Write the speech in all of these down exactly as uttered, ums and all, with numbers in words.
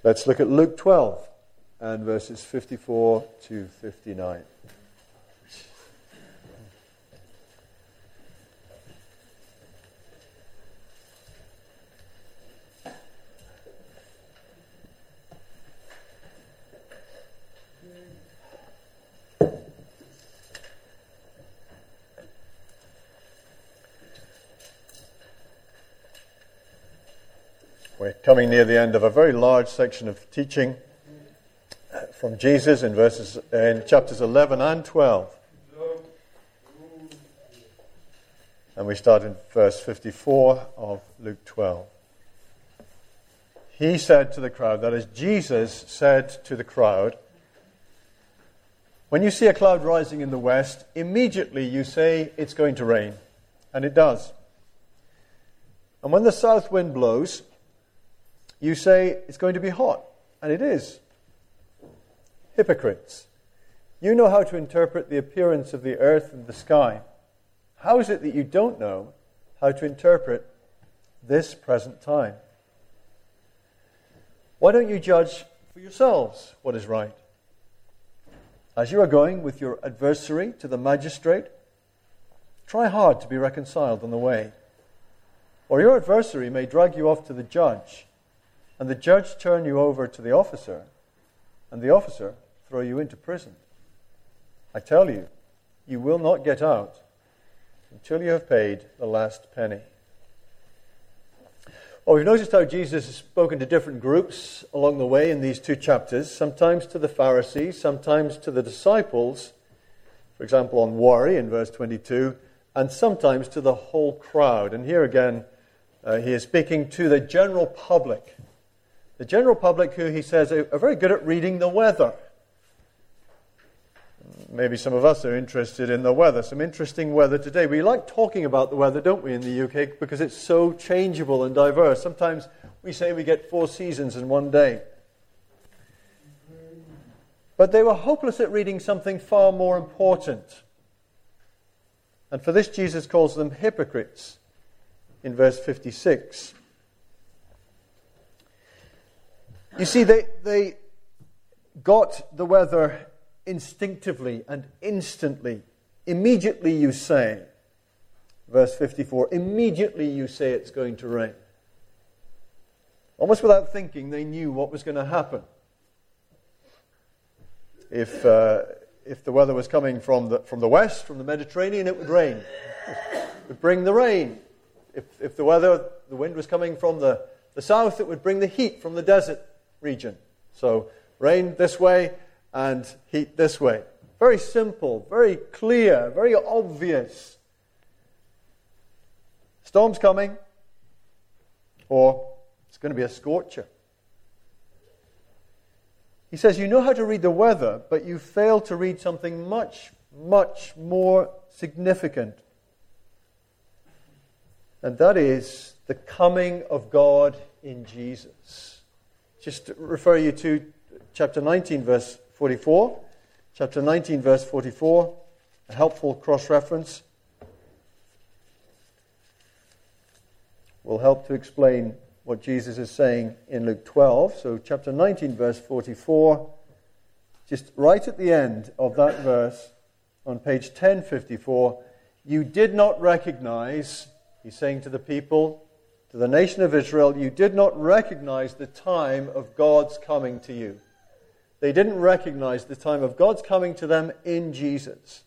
Let's look at Luke twelve and verses fifty-four to fifty-nine. We're coming near the end of a very large section of teaching from Jesus in verses in chapters eleven and twelve. And we start in verse fifty-four of Luke twelve. He said to the crowd, that is, Jesus said to the crowd, when you see a cloud rising in the west, immediately you say it's going to rain. And it does. And when the south wind blows, you say it's going to be hot, and it is. Hypocrites, you know how to interpret the appearance of the earth and the sky. How is it that you don't know how to interpret this present time? Why don't you judge for yourselves what is right? As you are going with your adversary to the magistrate, try hard to be reconciled on the way. Or your adversary may drag you off to the judge, and the judge turn you over to the officer, and the officer throw you into prison. I tell you, you will not get out until you have paid the last penny. Well, we've noticed how Jesus has spoken to different groups along the way in these two chapters, sometimes to the Pharisees, sometimes to the disciples, for example, on worry in verse twenty-two, and sometimes to the whole crowd. And here again, uh, he is speaking to the general public. The general public who, he says, are very good at reading the weather. Maybe some of us are interested in the weather, some interesting weather today. We like talking about the weather, don't we, in the U K, because it's so changeable and diverse. Sometimes we say we get four seasons in one day. But they were hopeless at reading something far more important. And for this, Jesus calls them hypocrites in verse fifty-six. You see, they, they got the weather instinctively and instantly. Immediately you say, verse fifty-four, immediately you say it's going to rain. Almost without thinking, they knew what was going to happen. If uh, if the weather was coming from the from the west, from the Mediterranean, it would rain. It would bring the rain. If if the weather, the wind was coming from the, the south, it would bring the heat from the desert region. So rain this way and heat this way. Very simple, very clear, very obvious. Storm's coming, or it's going to be a scorcher. He says, you know how to read the weather, but you fail to read something much, much more significant. And that is the coming of God in Jesus. Just to refer you to chapter nineteen, verse forty-four. Chapter nineteen, verse forty-four, a helpful cross-reference will help to explain what Jesus is saying in Luke twelve. So chapter nineteen, verse forty-four, just right at the end of that verse, on page ten fifty-four, you did not recognize, he's saying to the people, to the nation of Israel, you did not recognize the time of God's coming to you. They didn't recognize the time of God's coming to them in Jesus.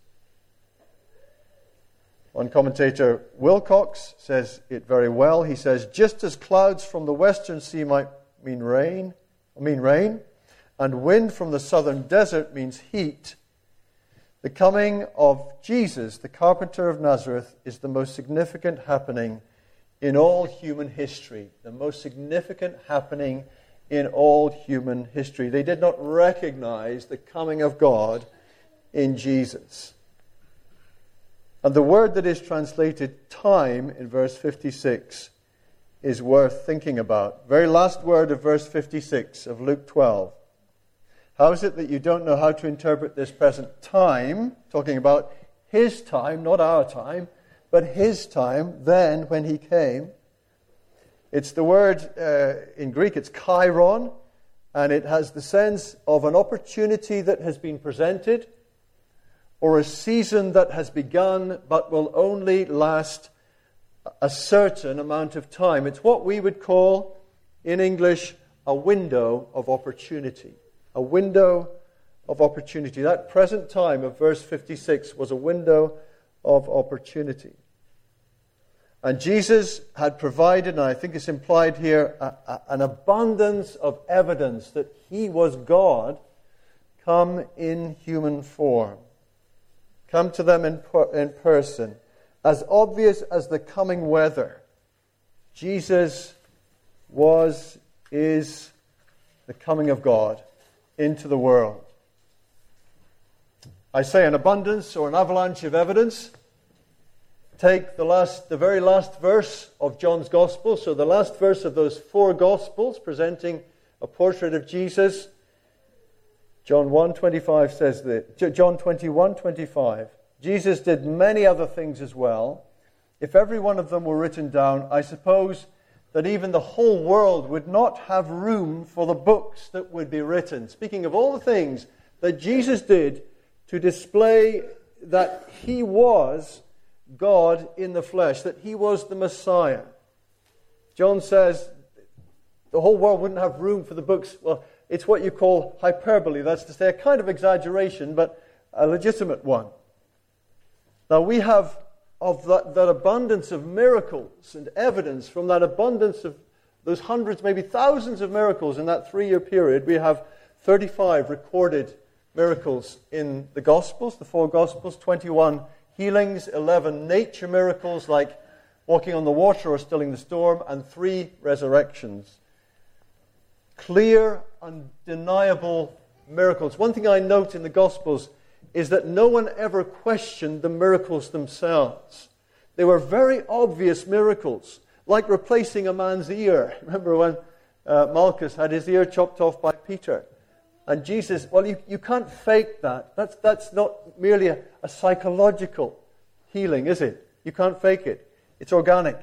One commentator, Wilcox, says it very well. He says, just as clouds from the western sea might mean rain, mean rain, and wind from the southern desert means heat, the coming of Jesus, the carpenter of Nazareth, is the most significant happening in all human history. The most significant happening in all human history. They did not recognize the coming of God in Jesus. And the word that is translated time in verse fifty-six is worth thinking about. Very last word of verse fifty-six of Luke twelve. How is it that you don't know how to interpret this present time? Talking about his time, not our time, but his time, then when he came. It's the word, uh, in Greek, it's kairon, And it has the sense of an opportunity that has been presented, or a season that has begun but will only last a certain amount of time. It's what we would call, in English, a window of opportunity. A window of opportunity. That present time of verse fifty-six was a window of opportunity. And Jesus had provided, and I think it's implied here, a, a, an abundance of evidence that he was God come in human form. Come to them in, per, in person. As obvious as the coming weather, Jesus was, is the coming of God into the world. I say an abundance or an avalanche of evidence. Take the last, the very last verse of John's Gospel. So the last verse of those four Gospels presenting a portrait of Jesus. John one twenty-five says that. John twenty-one twenty-five. Jesus did many other things as well. If every one of them were written down, I suppose that even the whole world would not have room for the books that would be written. Speaking of all the things that Jesus did to display that he was God in the flesh, that he was the Messiah. John says the whole world wouldn't have room for the books. Well, it's what you call hyperbole. That's to say a kind of exaggeration, but a legitimate one. Now we have of that, that abundance of miracles and evidence from that abundance of those hundreds, maybe thousands of miracles in that three-year period. We have thirty-five recorded miracles in the Gospels, the four Gospels, twenty-one healings, eleven nature miracles like walking on the water or stilling the storm, and three resurrections. Clear, undeniable miracles. One thing I note in the Gospels is that no one ever questioned the miracles themselves. They were very obvious miracles, like replacing a man's ear. Remember when uh, Malchus had his ear chopped off by Peter? And Jesus, well, you, you can't fake that. That's, that's not merely a, a psychological healing, is it? You can't fake it. It's organic.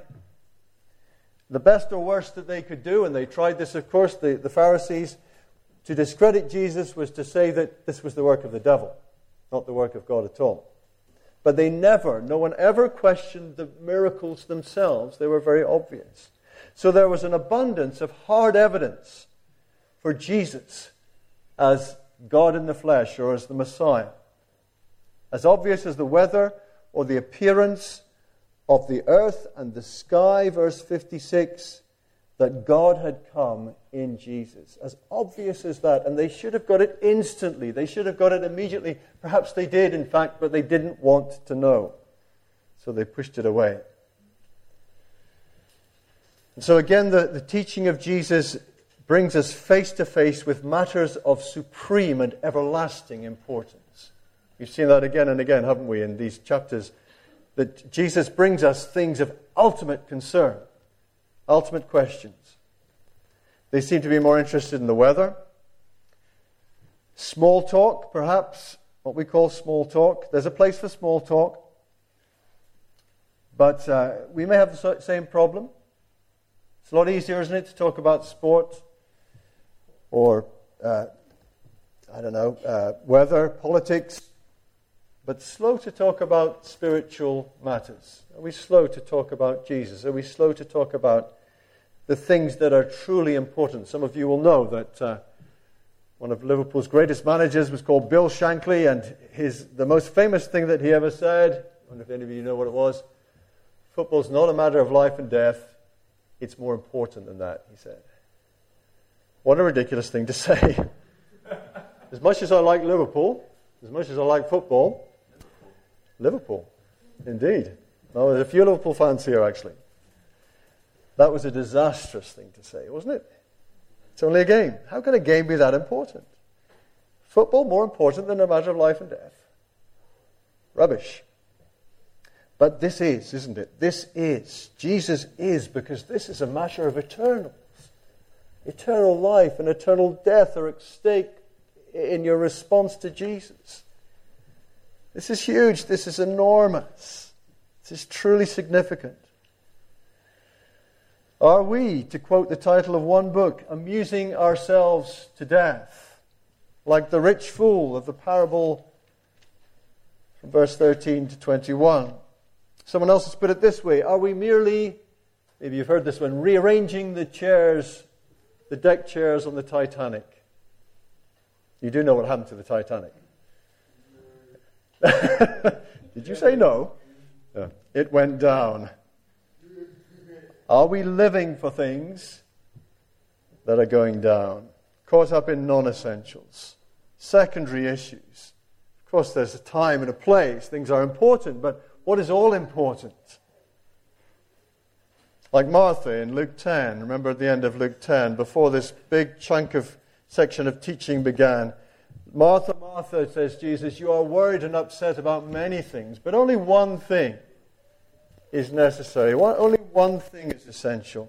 The best or worst that they could do, and they tried this, of course, the, the Pharisees, to discredit Jesus was to say that this was the work of the devil, not the work of God at all. But they never, no one ever questioned the miracles themselves. They were very obvious. So there was an abundance of hard evidence for Jesus as God in the flesh, or as the Messiah. As obvious as the weather or the appearance of the earth and the sky, verse fifty-six, that God had come in Jesus. As obvious as that. And they should have got it instantly. They should have got it immediately. Perhaps they did, in fact, but they didn't want to know. So they pushed it away. And so again, the, the teaching of Jesus brings us face to face with matters of supreme and everlasting importance. We've seen that again and again, haven't we, in these chapters, that Jesus brings us things of ultimate concern, ultimate questions. They seem to be more interested in the weather. Small talk, perhaps, what we call small talk. There's a place for small talk. But uh, we may have the same problem. It's a lot easier, isn't it, to talk about sport or, uh, I don't know, uh, weather, politics, but slow to talk about spiritual matters. Are we slow to talk about Jesus? Are we slow to talk about the things that are truly important? Some of you will know that uh, one of Liverpool's greatest managers was called Bill Shankly, and his the most famous thing that he ever said, I wonder if any of you know what it was, football's not a matter of life and death, it's more important than that, he said. What a ridiculous thing to say. As much as I like Liverpool, as much as I like football, Liverpool, indeed. Now, there's a few Liverpool fans here, actually. That was a disastrous thing to say, wasn't it? It's only a game. How can a game be that important? Football more important than a matter of life and death. Rubbish. But this is, isn't it? This is. Jesus is, because this is a matter of eternals. Eternal life and eternal death are at stake in your response to Jesus. This is huge. This is enormous. This is truly significant. Are we, to quote the title of one book, amusing ourselves to death, like the rich fool of the parable from verse thirteen to twenty-one? Someone else has put it this way: are we merely, maybe you've heard this one, rearranging the chairs, the deck chairs on the Titanic? You do know what happened to the Titanic. Did you say no? Yeah. It went down. Are we living for things that are going down? Caught up in non-essentials, secondary issues. Of course, there's a time and a place. Things are important, but what is all important? Like Martha in Luke ten. Remember at the end of Luke ten, before this big chunk of section of teaching began, Martha, Martha, says Jesus, you are worried and upset about many things, but only one thing is necessary. One, only one thing is essential.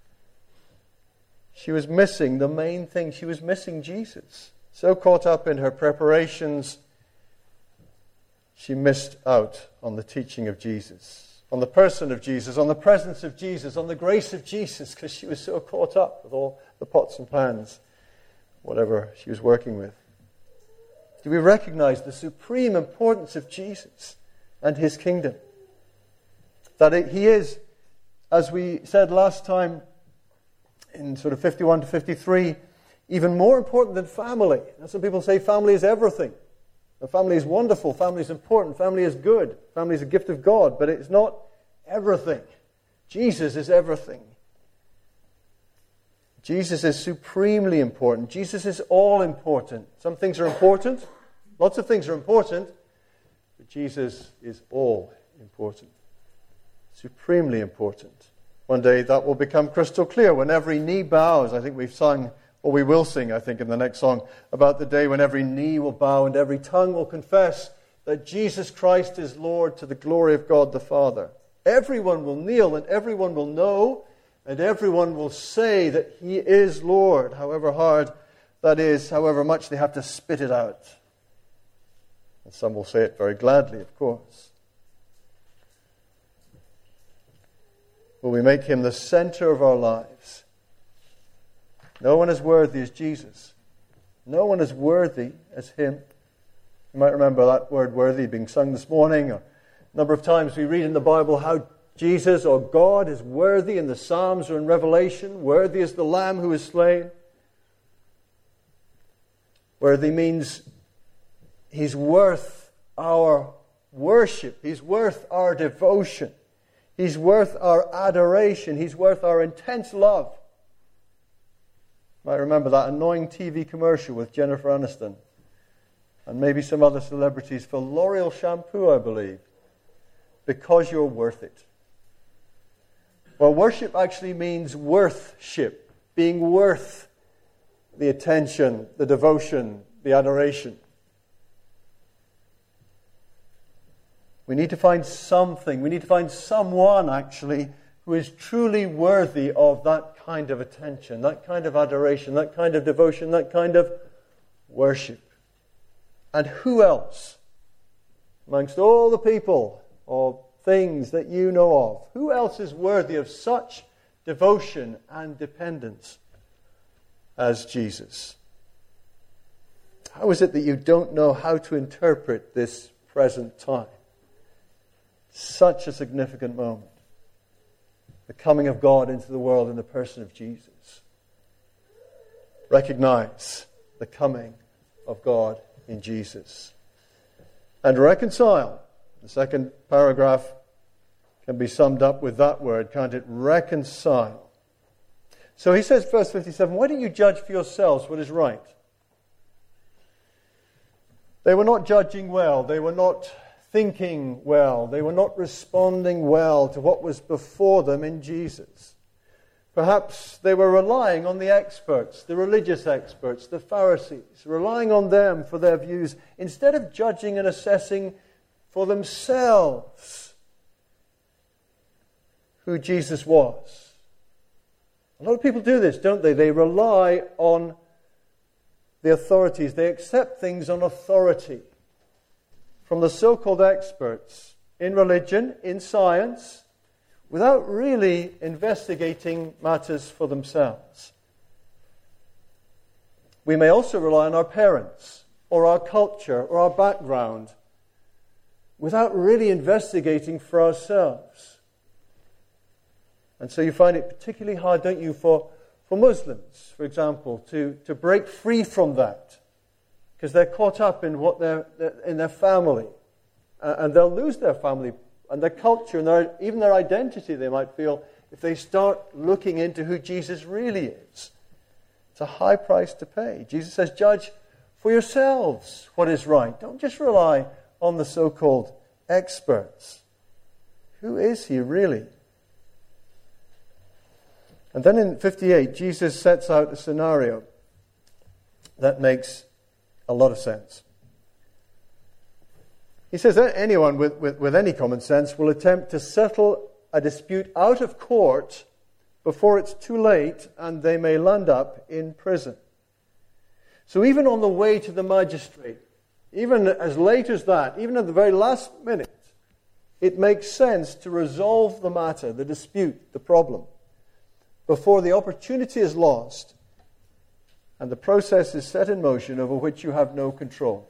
She was missing the main thing. She was missing Jesus. So caught up in her preparations, she missed out on the teaching of Jesus, on the person of Jesus, on the presence of Jesus, on the grace of Jesus, because she was so caught up with all the pots and pans, whatever she was working with. Do we recognize the supreme importance of Jesus and his kingdom? That it, he is, as we said last time, in sort of fifty-one to fifty-three, even more important than family. And some people say family is everything. And family is wonderful, family is important, family is good, family is a gift of God, but it's not everything. Jesus is everything. Jesus is supremely important. Jesus is all important. Some things are important, lots of things are important, but Jesus is all important. Supremely important. One day that will become crystal clear when every knee bows. I think we've sung, or we will sing, I think, in the next song, about the day when every knee will bow and every tongue will confess that Jesus Christ is Lord to the glory of God the Father. Everyone will kneel and everyone will know and everyone will say that he is Lord, however hard that is, however much they have to spit it out. And some will say it very gladly, of course. Will we make him the center of our lives? No one as worthy as Jesus. No one as worthy as him. You might remember that word worthy being sung this morning. A number of times we read in the Bible how Jesus or God is worthy in the Psalms or in Revelation. Worthy is the Lamb who is slain. Worthy means he's worth our worship. He's worth our devotion. He's worth our adoration. He's worth our intense love. You might remember that annoying T V commercial with Jennifer Aniston and maybe some other celebrities for L'Oreal shampoo, I believe. Because you're worth it. Well, worship actually means worthship, being worth the attention, the devotion, the adoration. We need to find something, we need to find someone actually who is truly worthy of that kind of attention, that kind of adoration, that kind of devotion, that kind of worship. And who else, amongst all the people or things that you know of, who else is worthy of such devotion and dependence as Jesus? How is it that you don't know how to interpret this present time? Such a significant moment. The coming of God into the world in the person of Jesus. Recognize the coming of God in Jesus. And reconcile. The second paragraph can be summed up with that word, can't it? Reconcile. So he says, verse fifty-seven, why don't you judge for yourselves what is right? They were not judging well. They were not thinking well. They were not responding well to what was before them in Jesus. Perhaps they were relying on the experts, the religious experts, the Pharisees, relying on them for their views instead of judging and assessing for themselves who Jesus was. A lot of people do this, don't they? They rely on the authorities. They accept things on authority from the so-called experts in religion, in science, without really investigating matters for themselves. We may also rely on our parents or our culture or our background without really investigating for ourselves. And so you find it particularly hard, don't you, for, for Muslims, for example, to, to break free from that, because they're caught up in what they're, in their family, uh, and they'll lose their family and their culture and their, even their identity, they might feel, if they start looking into who Jesus really is. It's a high price to pay. Jesus says, judge for yourselves what is right. Don't just rely on the so-called experts. Who is he really? And then in fifty-eight, Jesus sets out a scenario that makes a lot of sense. He says that anyone with, with, with any common sense will attempt to settle a dispute out of court before it's too late and they may land up in prison. So even on the way to the magistrate, even as late as that, even at the very last minute, it makes sense to resolve the matter, the dispute, the problem, before the opportunity is lost and the process is set in motion over which you have no control.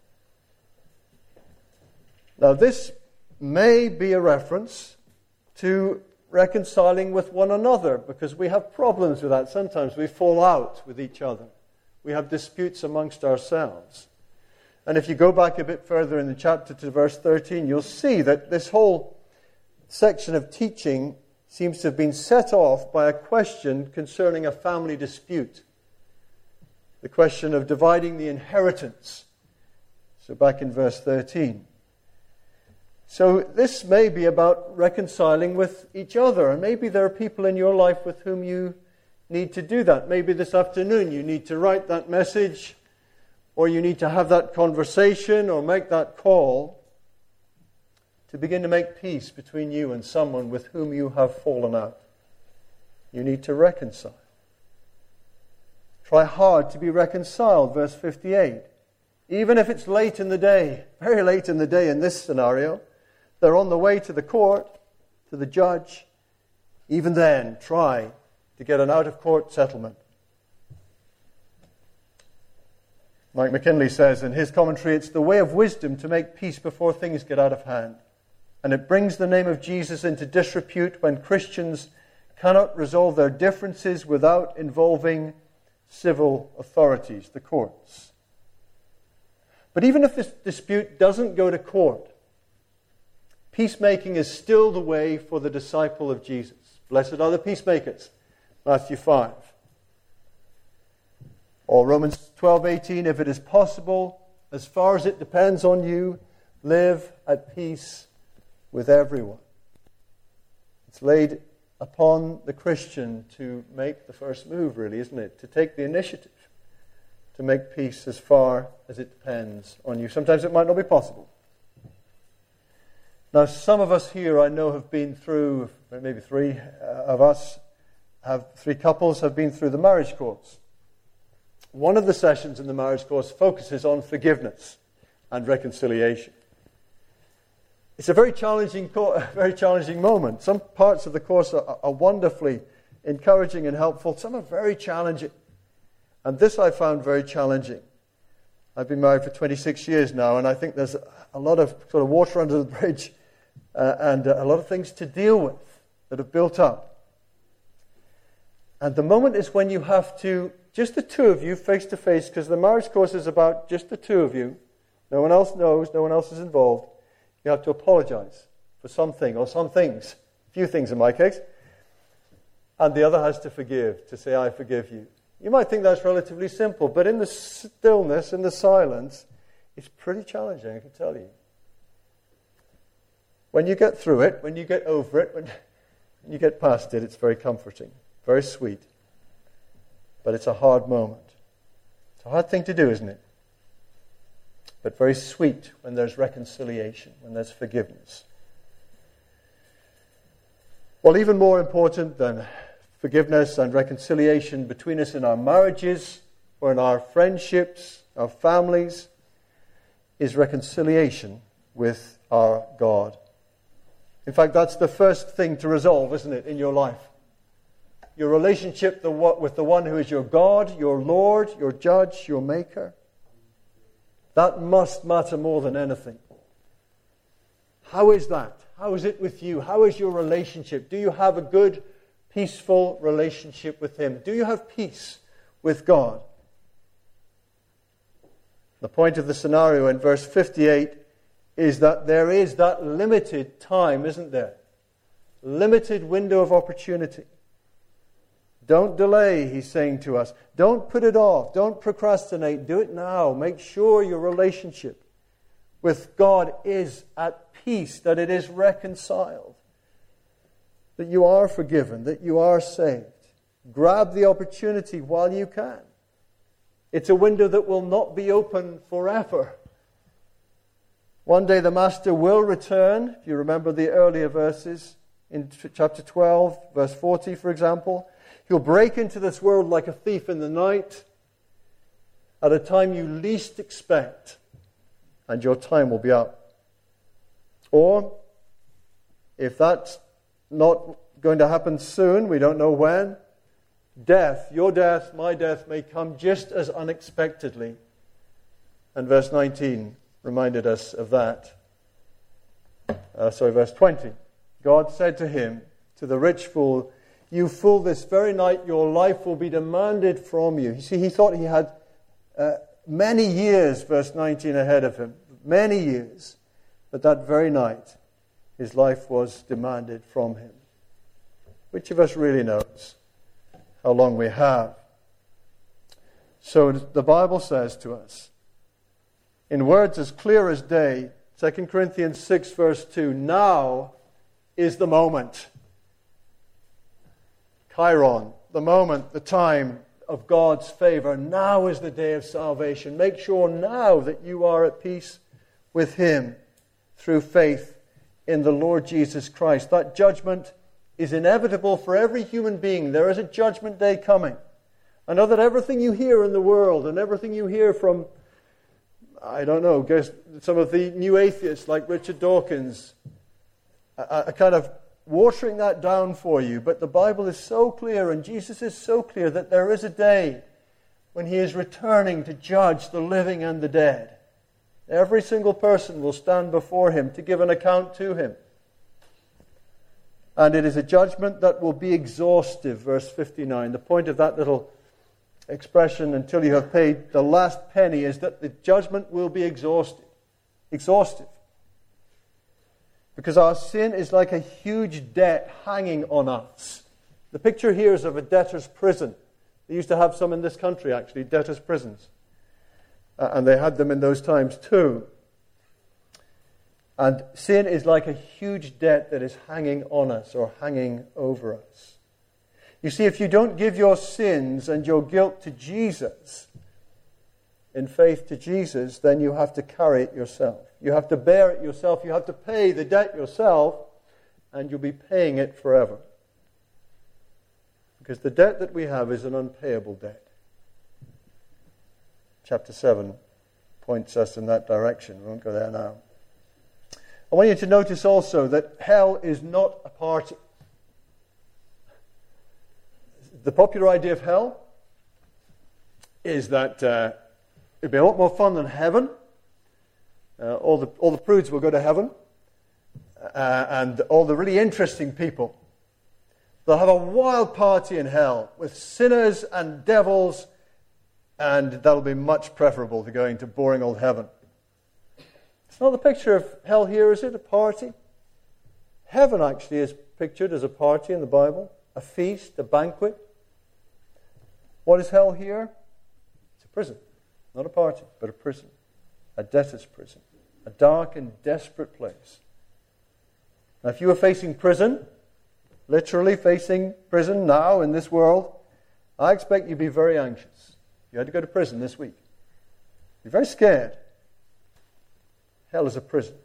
Now, this may be a reference to reconciling with one another, because we have problems with that. Sometimes we fall out with each other. We have disputes amongst ourselves. And if you go back a bit further in the chapter to verse thirteen, you'll see that this whole section of teaching seems to have been set off by a question concerning a family dispute. The question of dividing the inheritance. So back in verse thirteen. So this may be about reconciling with each other, and maybe there are people in your life with whom you need to do that. Maybe this afternoon you need to write that message, or you need to have that conversation or make that call to begin to make peace between you and someone with whom you have fallen out. You need to reconcile. Try hard to be reconciled, verse fifty-eight. Even if it's late in the day, very late in the day in this scenario, they're on the way to the court, to the judge. Even then, try to get an out-of-court settlement. Mike McKinley says in his commentary, it's the way of wisdom to make peace before things get out of hand. And it brings the name of Jesus into disrepute when Christians cannot resolve their differences without involving civil authorities, the courts. But even if this dispute doesn't go to court, peacemaking is still the way for the disciple of Jesus. Blessed are the peacemakers, Matthew five. Or Romans twelve eighteen, if it is possible, as far as it depends on you, live at peace with everyone. It's laid upon the Christian to make the first move, really, isn't it? To take the initiative, to make peace as far as it depends on you. Sometimes it might not be possible. Now, some of us here, I know, have been through, maybe three uh, of us, have three couples have been through the marriage course. One of the sessions in the marriage course focuses on forgiveness and reconciliation. It's a very challenging, very challenging moment. Some parts of the course are, are wonderfully encouraging and helpful. Some are very challenging. And this I found very challenging. I've been married for twenty-six years now, and I think there's a lot of sort of water under the bridge uh, and uh, a lot of things to deal with that have built up. And the moment is when you have to, just the two of you, face to face, because the marriage course is about just the two of you. No one else knows, no one else is involved. You have to apologize for something or some things, a few things in my case. And the other has to forgive, to say, I forgive you. You might think that's relatively simple, but in the stillness, in the silence, it's pretty challenging, I can tell you. When you get through it, when you get over it, when you get past it, it's very comforting, very sweet. But it's a hard moment. It's a hard thing to do, isn't it? But very sweet when there's reconciliation, when there's forgiveness. Well, even more important than forgiveness and reconciliation between us in our marriages or in our friendships, our families, is reconciliation with our God. In fact, that's the first thing to resolve, isn't it, in your life? Your relationship with the one who is your God, your Lord, your judge, your maker. That must matter more than anything. How is that? How is it with you? How is your relationship? Do you have a good, peaceful relationship with Him? Do you have peace with God? The point of the scenario in verse fifty-eight is that there is that limited time, isn't there? Limited window of opportunity. Don't delay, he's saying to us. Don't put it off. Don't procrastinate. Do it now. Make sure your relationship with God is at peace, that it is reconciled, that you are forgiven, that you are saved. Grab the opportunity while you can. It's a window that will not be open forever. One day the Master will return. If you remember the earlier verses in chapter twelve, verse forty, for example. He'll break into this world like a thief in the night at a time you least expect, and your time will be up. Or, if that's not going to happen soon, we don't know when, death, your death, my death, may come just as unexpectedly. And verse nineteen reminded us of that. Uh, sorry, verse twenty. God said to him, to the rich fool, "You fool, this very night your life will be demanded from you." You see, he thought he had uh, many years, verse nineteen, ahead of him. Many years. But that very night, his life was demanded from him. Which of us really knows how long we have? So the Bible says to us, in words as clear as day, Second Corinthians six, verse two, now is the moment. Chiron, the moment, the time of God's favor. Now is the day of salvation. Make sure now that you are at peace with Him through faith in the Lord Jesus Christ. That judgment is inevitable for every human being. There is a judgment day coming. I know that everything you hear in the world and everything you hear from, I don't know, guess some of the new atheists like Richard Dawkins, a, a kind of watering that down for you. But the Bible is so clear and Jesus is so clear that there is a day when He is returning to judge the living and the dead. Every single person will stand before Him to give an account to Him. And it is a judgment that will be exhaustive, verse fifty-nine. The point of that little expression, until you have paid the last penny, is that the judgment will be exhaustive. Exhaustive. Because our sin is like a huge debt hanging on us. The picture here is of a debtor's prison. They used to have some in this country, actually, debtor's prisons. Uh, and they had them in those times too. And sin is like a huge debt that is hanging on us or hanging over us. You see, if you don't give your sins and your guilt to Jesus, in faith to Jesus, then you have to carry it yourself. You have to bear it yourself. You have to pay the debt yourself, and you'll be paying it forever. Because the debt that we have is an unpayable debt. Chapter seven points us in that direction. We won't go there now. I want you to notice also that hell is not a party. The popular idea of hell is that uh, it'd be a lot more fun than heaven. Uh, all the all the prudes will go to heaven, uh, and all the really interesting people, they'll have a wild party in hell with sinners and devils, and that'll be much preferable to going to boring old heaven. It's not the picture of hell here, is it? A party? Heaven actually is pictured as a party in the Bible, a feast, a banquet. What is hell here? It's a prison. Not a party, but a prison. A debtor's prison. A dark and desperate place. Now, if you were facing prison, literally facing prison now in this world, I expect you'd be very anxious. You had to go to prison this week. You're very scared. Hell is a prison.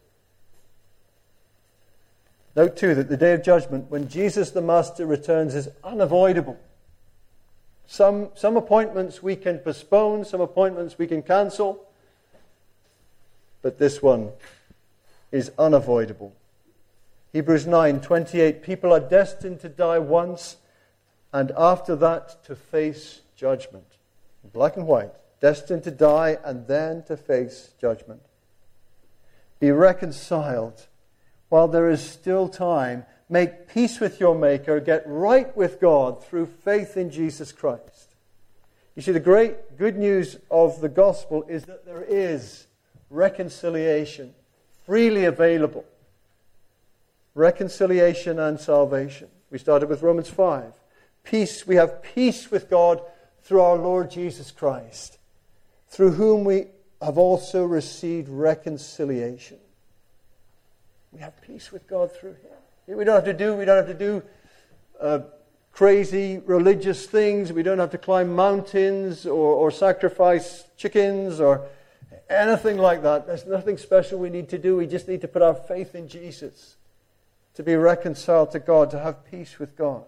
Note too that the day of judgment, when Jesus the Master returns, is unavoidable. Some, some appointments we can postpone, some appointments we can cancel, but this one is unavoidable. Hebrews nine twenty-eight, people are destined to die once, and after that to face judgment. Black and white, destined to die and then to face judgment. Be reconciled while there is still time. Make peace with your Maker. Get right with God through faith in Jesus Christ. You see, the great good news of the gospel is that there is reconciliation freely available. Reconciliation and salvation. We started with Romans five. Peace, we have peace with God through our Lord Jesus Christ, through whom we have also received reconciliation. We have peace with God through Him. We don't have to do, we don't have to do uh, crazy religious things. We don't have to climb mountains or, or sacrifice chickens or anything like that. There's nothing special we need to do. We just need to put our faith in Jesus to be reconciled to God, to have peace with God.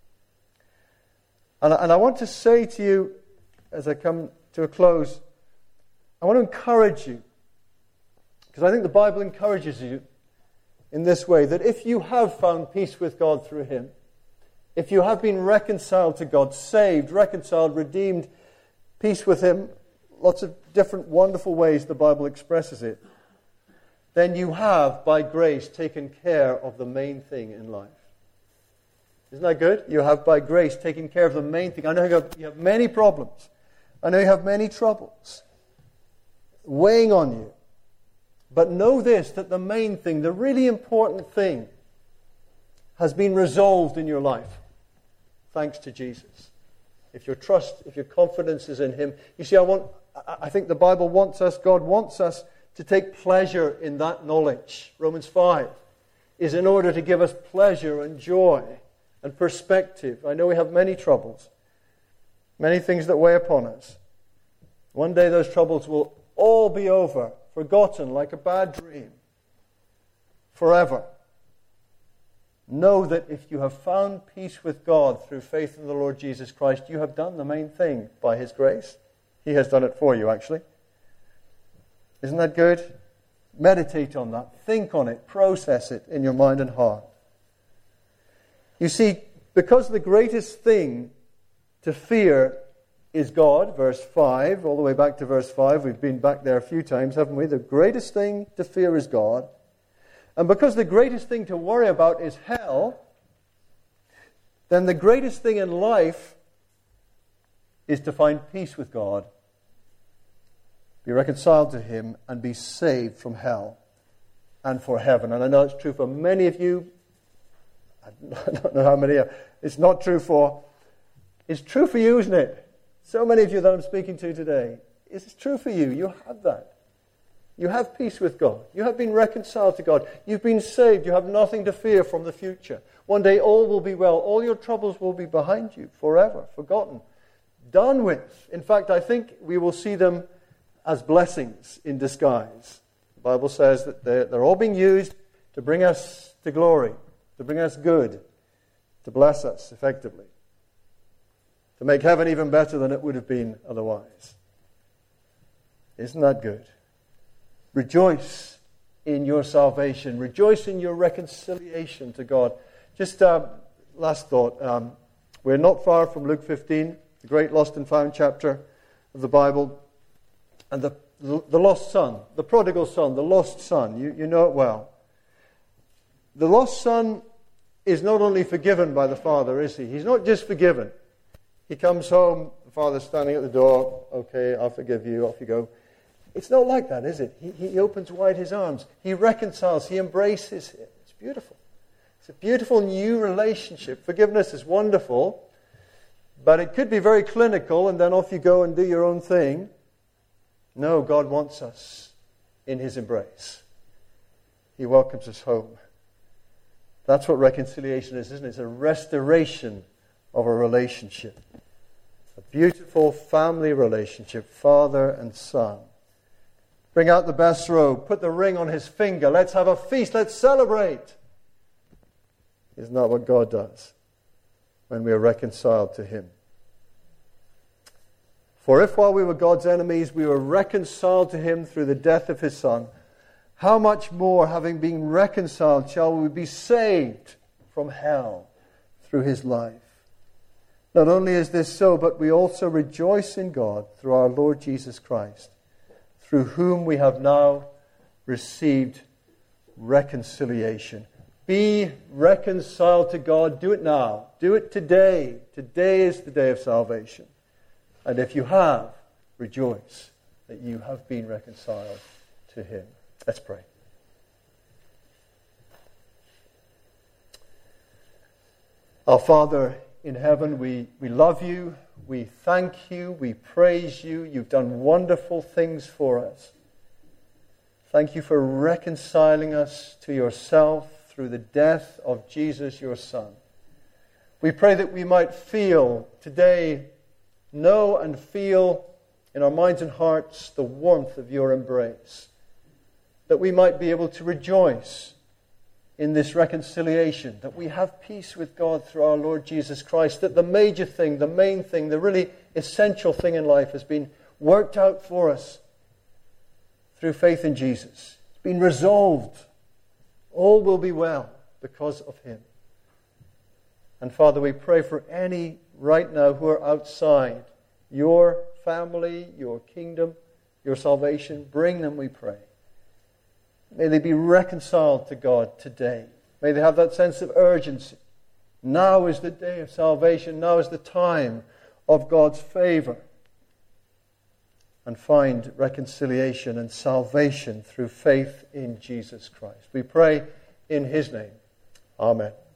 And, and I want to say to you, as I come to a close, I want to encourage you, because I think the Bible encourages you in this way, that if you have found peace with God through Him, if you have been reconciled to God, saved, reconciled, redeemed, peace with Him, lots of different wonderful ways the Bible expresses it, then you have, by grace, taken care of the main thing in life. Isn't that good? You have, by grace, taken care of the main thing. I know you have, you have many problems. I know you have many troubles weighing on you. But know this, that the main thing, the really important thing, has been resolved in your life, thanks to Jesus. If your trust, if your confidence is in Him. You see, I want, I think the Bible wants us, God wants us to take pleasure in that knowledge. Romans five is in order to give us pleasure and joy and perspective. I know we have many troubles, many things that weigh upon us. One day those troubles will all be over, forgotten like a bad dream, forever. Know that if you have found peace with God through faith in the Lord Jesus Christ, you have done the main thing by His grace. He has done it for you, actually. Isn't that good? Meditate on that. Think on it. Process it in your mind and heart. You see, because the greatest thing to fear is God, verse five, all the way back to verse five. We've been back there a few times, haven't we? The greatest thing to fear is God. And because the greatest thing to worry about is hell, then the greatest thing in life is to find peace with God, be reconciled to Him, and be saved from hell and for heaven. And I know it's true for many of you. I don't know how many. It's not true for. It's true for you, isn't it? So many of you that I'm speaking to today. It's true for you. You have that. You have peace with God. You have been reconciled to God. You've been saved. You have nothing to fear from the future. One day all will be well. All your troubles will be behind you forever, forgotten, done with. In fact, I think we will see them as blessings in disguise. The Bible says that they're, they're all being used to bring us to glory, to bring us good, to bless us effectively, to make heaven even better than it would have been otherwise. Isn't that good? Rejoice in your salvation. Rejoice in your reconciliation to God. Just uh, last thought. Um, we're not far from Luke fifteen, the great lost and found chapter of the Bible. And the, the, the lost son, the prodigal son, the lost son. You, you know it well. The lost son is not only forgiven by the father, is he? He's not just forgiven. He comes home, the father's standing at the door. Okay, I'll forgive you, off you go. It's not like that, is it? He, he opens wide his arms. He reconciles. He embraces him. It's beautiful. It's a beautiful new relationship. Forgiveness is wonderful, but it could be very clinical, and then off you go and do your own thing. No, God wants us in His embrace. He welcomes us home. That's what reconciliation is, isn't it? It's a restoration of a relationship. A beautiful family relationship, father and son. Bring out the best robe. Put the ring on his finger. Let's have a feast. Let's celebrate. Isn't that what God does when we are reconciled to Him? For if while we were God's enemies, we were reconciled to Him through the death of His Son, how much more, having been reconciled, shall we be saved from hell through his life? Not only is this so, but we also rejoice in God through our Lord Jesus Christ, through whom we have now received reconciliation. Be reconciled to God. Do it now. Do it today. Today is the day of salvation. And if you have, rejoice that you have been reconciled to him. Let's pray. Our Father in heaven, we, we love you. We thank you. We praise you. You've done wonderful things for us. Thank you for reconciling us to yourself through the death of Jesus, your Son. We pray that we might feel today, know and feel in our minds and hearts the warmth of your embrace. That we might be able to rejoice in this reconciliation, that we have peace with God through our Lord Jesus Christ, that the major thing, the main thing, the really essential thing in life has been worked out for us through faith in Jesus. It's been resolved. All will be well because of him. And Father, we pray for any right now who are outside your family, your kingdom, your salvation. Bring them, we pray. May they be reconciled to God today. May they have that sense of urgency. Now is the day of salvation. Now is the time of God's favor. And find reconciliation and salvation through faith in Jesus Christ. We pray in his name. Amen.